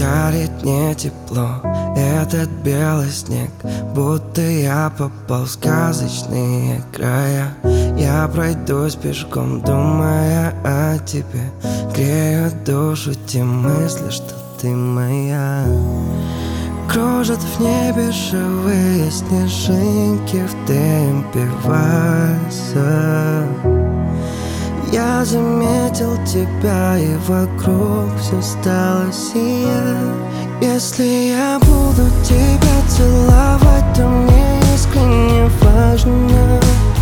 Жарит не тепло этот белый снег, будто я попал в сказочные края. Я пройдусь пешком, думая о тебе. Греют душу те мысли, что ты моя. Кружат в небе живые снежинки, в темпе вальса. Я заметил тебя, и вокруг все стало сиять. Если я буду тебя целовать, то мне искренне важно,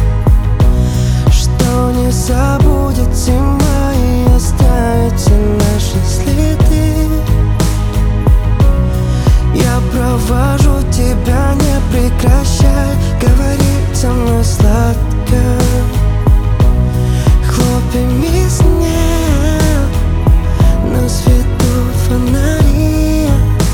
что не забудет зима и оставит все наши следы. Я провожу тебя, не прекращай говорить со мной сладко. Хлопьями снег, нас ведут фонари.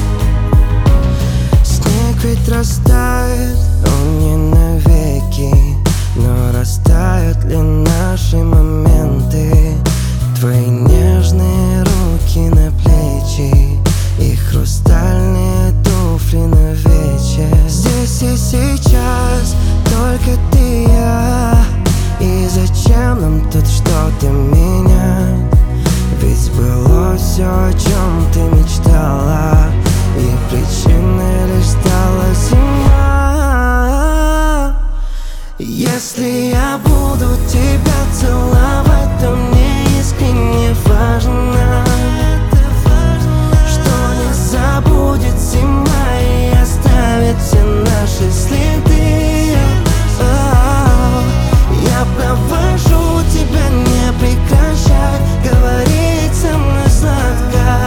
Снег ведь растает, он не навеки, но растают ли наши моменты? Твои нежные руки на плечи и хрустальные туфли на вечер. Здесь и сейчас только ты и я. И зачем нам тут что-то менять? Ведь сбылось все, о чем ты мечтала, и причиной лишь стала зима. Если я буду тебя целовать, то мне искренне важно, что не забудет зима и оставит все наши следы. Я провожу тебя, не прекращай говорить со мной сладко.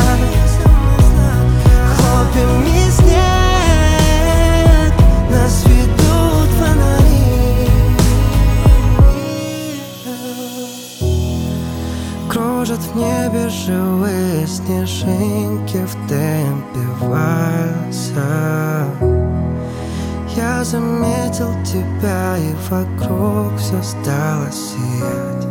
Хлопьями снег, нас ведут фонари. Кружат в небе живые снежинки, в темпе вальса. Я заметил тебя, и вокруг все стало сиять.